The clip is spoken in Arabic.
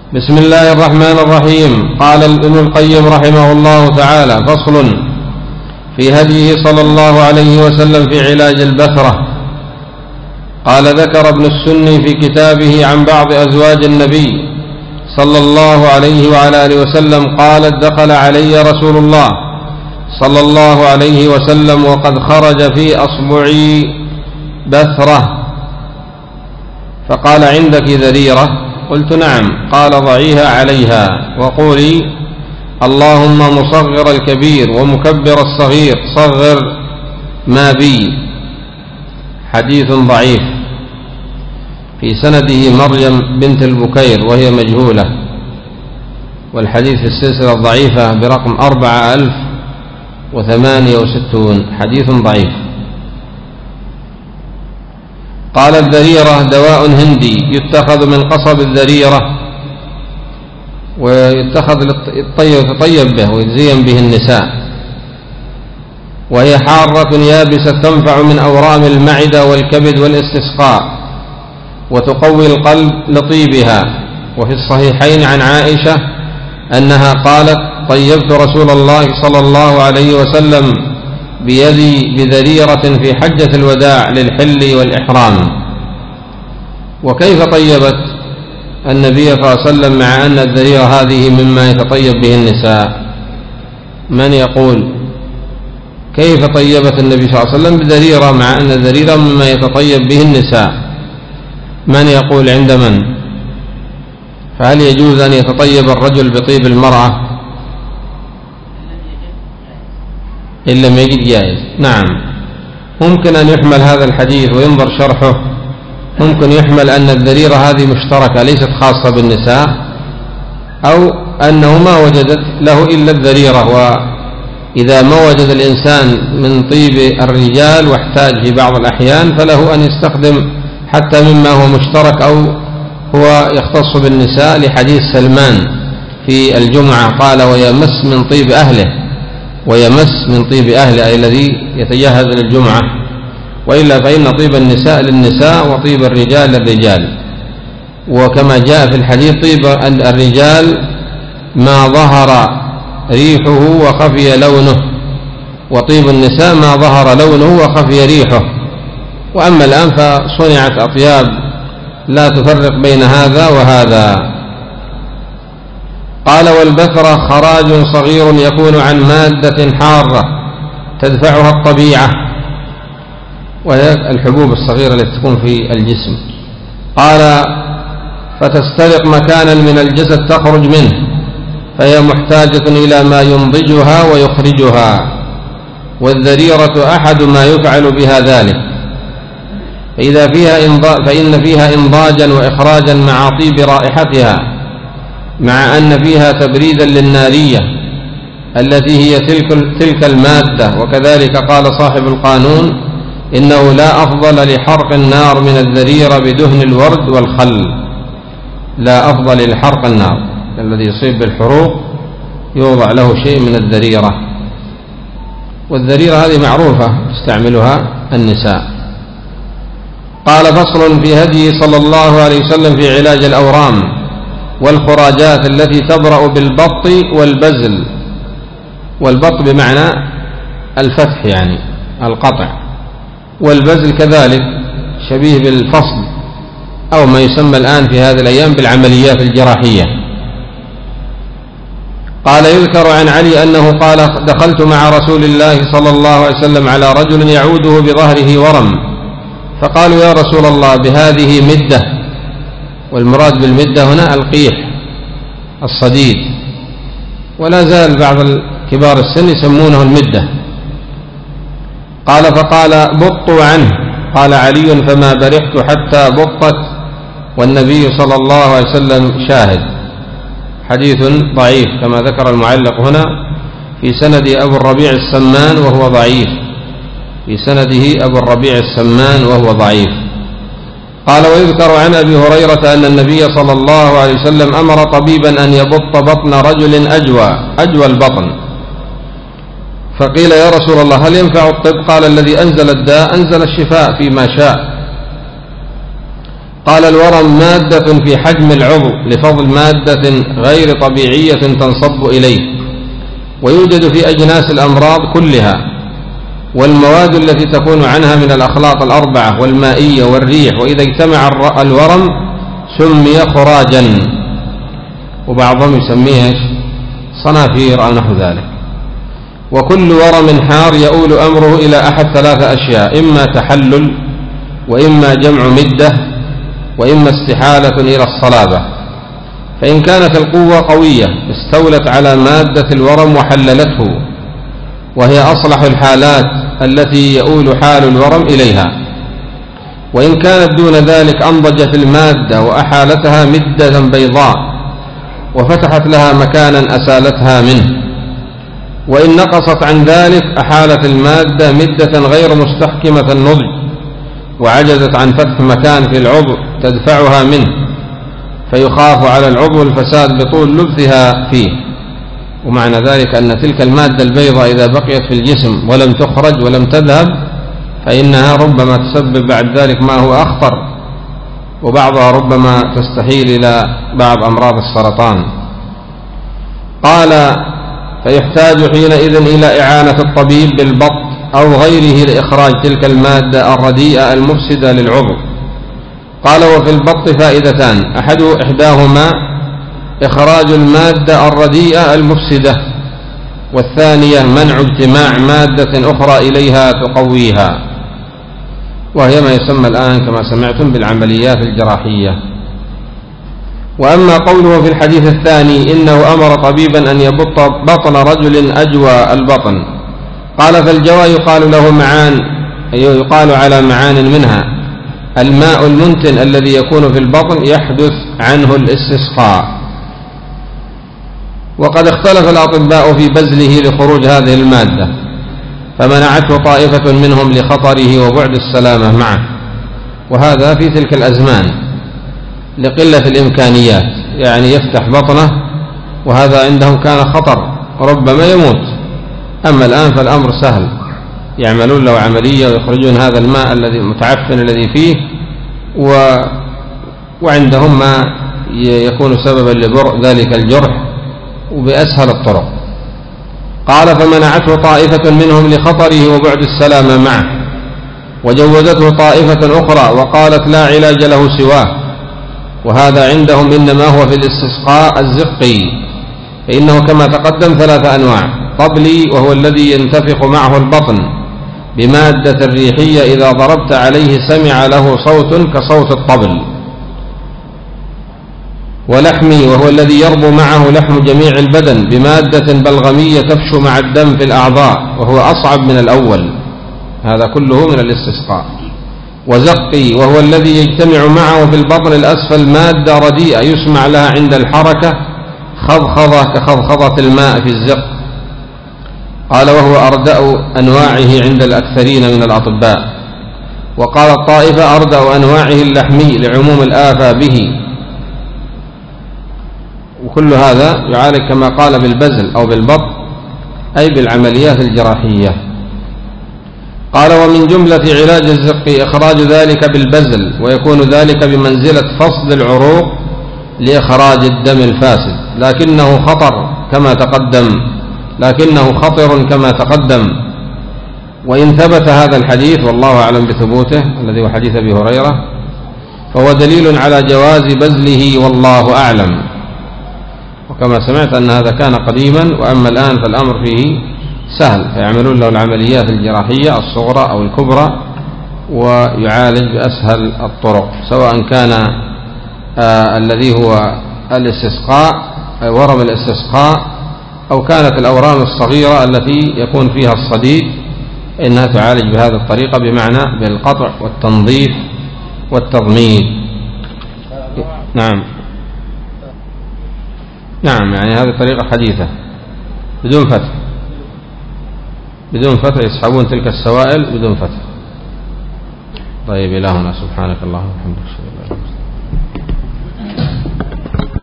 بسم الله الرحمن الرحيم. قال ابن القيم رحمه الله تعالى: فصل في هديه صلى الله عليه وسلم في علاج البثرة. قال: ذكر ابن السني في كتابه عن بعض أزواج النبي صلى الله عليه وعلى آله وسلم قالت: دخل علي رسول الله صلى الله عليه وسلم وقد خرج في أصبعي بثرة، فقال: عندك ذريرة؟ قلت: نعم. قال: ضعيها عليها وقولي: اللهم مصغر الكبير ومكبر الصغير صغر ما بي. حديث ضعيف، في سنده مريم بنت البكير وهي مجهولة، والحديث في السلسلة الضعيفة برقم 4068، حديث ضعيف. قال: الذريرة دواء هندي يتخذ من قصب الذريرة ويتخذ يتطيب به ويتزين به النساء، وهي حارة يابسة تنفع من أورام المعدة والكبد والاستسقاء، وتقوي القلب لطيبها. وفي الصحيحين عن عائشة أنها قالت: طيبت رسول الله صلى الله عليه وسلم بيدي بذريرة في حجة الوداع للحل والإحرام. وكيف طيبت النبي صلى الله عليه وسلم مع أن الذريرة هذه مما يتطيب به النساء؟ من يقول كيف طيبت النبي صلى الله عليه وسلم بذريرة مع أن الذريرة مما يتطيب به النساء؟ من يقول عند من؟ فهل يجوز أن يتطيب الرجل بطيب المرأة؟ إن لم يجد جائز. نعم، ممكن أن يحمل هذا الحديث وينظر شرحه، ممكن يحمل أن الذريرة هذه مشتركة ليست خاصة بالنساء، أو أنه ما وجدت له إلا الذريرة، وإذا ما وجد الإنسان من طيب الرجال واحتاج في بعض الأحيان فله أن يستخدم حتى مما هو مشترك أو هو يختص بالنساء، لحديث سلمان في الجمعة قال: ويمس من طيب أهله، ويمس من طيب أهله أي الذي يتجهز للجمعة، وإلا فإن طيب النساء للنساء وطيب الرجال للرجال. وكما جاء في الحديث: طيب الرجال ما ظهر ريحه وخفي لونه، وطيب النساء ما ظهر لونه وخفي ريحه. وأما الآن فصنعت أطياب لا تفرق بين هذا وهذا. قال: والبثرة خراج صغير يكون عن مادة حارة تدفعها الطبيعة، وهي الحبوب الصغيرة التي تكون في الجسم. قال: فتسترق مكانا من الجسد تخرج منه، فهي محتاجة إلى ما ينضجها ويخرجها، والذريرة أحد ما يفعل بها ذلك، فإن فيها إنضاجا وإخراجا مع طيب رائحتها، مع أن فيها تبريدا للنارية التي هي تلك المادة. وكذلك قال صاحب القانون: إنه لا أفضل لحرق النار من الذريرة بدهن الورد والخل. لا أفضل لحرق النار، الذي يصيب بالحروق يوضع له شيء من الذريرة، والذريرة هذه معروفة تستعملها النساء. قال: فصل في هدي صلى الله عليه وسلم في علاج الأورام والخراجات التي تبرأ بالبط والبزل. والبط بمعنى الفتح يعني القطع، والبزل كذلك شبيه بالفصل، أو ما يسمى الآن في هذه الأيام بالعمليات الجراحية. قال: يذكر عن علي أنه قال: دخلت مع رسول الله صلى الله عليه وسلم على رجل يعوده بظهره ورم، فقالوا: يا رسول الله بهذه مدة. والمراد بالمدة هنا القيح الصديد، ولا زال بعض كبار السن يسمونه المدة. قال: فقال: بطوا عنه. قال علي: فما برحت حتى بطت والنبي صلى الله عليه وسلم شاهد. حديث ضعيف كما ذكر المعلق هنا، في سند أبو الربيع السمان وهو ضعيف، في سنده أبو الربيع السمان وهو ضعيف. قال: ويذكر عن أبي هريرة أن النبي صلى الله عليه وسلم أمر طبيبا أن يبط بطن رجل أجوى البطن، فقيل: يا رسول الله هل ينفع الطب؟ قال: الذي أنزل الداء أنزل الشفاء فيما شاء. قال الورم مادة في حجم العضو لفضل مادة غير طبيعية تنصب إليه، ويوجد في أجناس الأمراض كلها، والمواد التي تكون عنها من الأخلاط الأربعة والمائية والريح، وإذا اجتمع الورم سمي خراجا، وبعضهم يسميه صنافير أو نحو ذلك. وكل ورم حار يؤول أمره إلى أحد 3 أشياء: إما تحلل، وإما جمع مدة، وإما استحالة إلى الصلابة. فإن كانت القوة قوية استولت على مادة الورم وحللته، وهي أصلح الحالات التي يؤول حال الورم إليها. وإن كانت دون ذلك أنضجت المادة وأحالتها مدة بيضاء وفتحت لها مكانا أسالتها منه. وإن نقصت عن ذلك أحالت المادة مدة غير مستحكمة النضج وعجزت عن فتح مكان في العضو تدفعها منه، فيخاف على العضو الفساد بطول لبثها فيه. ومعنى ذلك أن تلك المادة البيضاء إذا بقيت في الجسم ولم تخرج ولم تذهب فإنها ربما تسبب بعد ذلك ما هو أخطر، وبعضها ربما تستحيل إلى بعض أمراض السرطان. قال: فيحتاج حينئذ إلى إعانة الطبيب بالبط أو غيره لإخراج تلك المادة الرديئة المفسدة للعضو. قال: وفي البط فائدتان: إحداهما إخراج المادة الرديئة المفسدة، والثانية منع اجتماع مادة أخرى إليها تقويها، وهي ما يسمى الآن كما سمعتم بالعمليات الجراحية. وأما قوله في الحديث الثاني إنه أمر طبيبا أن يبط بطن رجل أجوى البطن، قال: فالجوى يقال له معان، يقال على معان منها الماء المنتن الذي يكون في البطن يحدث عنه الاستسقاء. وقد اختلف الأطباء في بذله لخروج هذه المادة، فمنعته طائفة منهم لخطره وبعد السلامة معه، وهذا في تلك الأزمان لقلة الإمكانيات، يعني يفتح بطنه وهذا عندهم كان خطر ربما يموت. أما الآن فالأمر سهل، يعملون له عملية ويخرجون هذا الماء الذي المتعفن الذي فيه، وعندهم ما يكون سببا لبرء ذلك الجرح وبأسهل الطرق. قال: فمنعته طائفة منهم لخطره وبعد السلامة معه، وجوزته طائفة أخرى وقالت لا علاج له سواه، وهذا عندهم إنما هو في الاستسقاء الزقي، فإنه كما تقدم 3 أنواع: طبلي وهو الذي ينتفخ معه البطن بمادة ريحية إذا ضربت عليه سمع له صوت كصوت الطبل، ولحمي وهو الذي يربو معه لحم جميع البدن بمادة بلغمية تفشو مع الدم في الأعضاء وهو أصعب من الأول، هذا كله من الاستسقاء. وزقي وهو الذي يجتمع معه في البطن الأسفل مادة رديئة يسمع لها عند الحركة خضخضة كخضخضة الماء في الزق. قال: وهو أردأ أنواعه عند الأكثرين من الأطباء. وقال الطائفة: أردأ أنواعه اللحمي لعموم الآفة به. وكل هذا يعالج كما قال بالبزل أو بالبط، أي بالعمليات الجراحية. قال: ومن جملة علاج الزق إخراج ذلك بالبزل، ويكون ذلك بمنزلة فصل العروق لإخراج الدم الفاسد، لكنه خطر كما تقدم. وإن ثبت هذا الحديث والله أعلم بثبوته الذي هو حديث أبي هريرة فهو دليل على جواز بذله والله أعلم. وكما سمعت أن هذا كان قديما، وأما الآن فالأمر فيه سهل، فيعملون له العمليات الجراحية الصغرى أو الكبرى ويعالج بأسهل الطرق، سواء كان الذي هو الاستسقاء ورم الاستسقاء أو كانت الأورام الصغيرة التي يكون فيها الصديد، إنها تعالج بهذه الطريقة، بمعنى بالقطع والتنظيف والتضميد. نعم، يعني هذه طريقة حديثة بدون فتح يسحبون تلك السوائل بدون فتح. طيب، إلهنا سبحانك اللهم وبحمدك.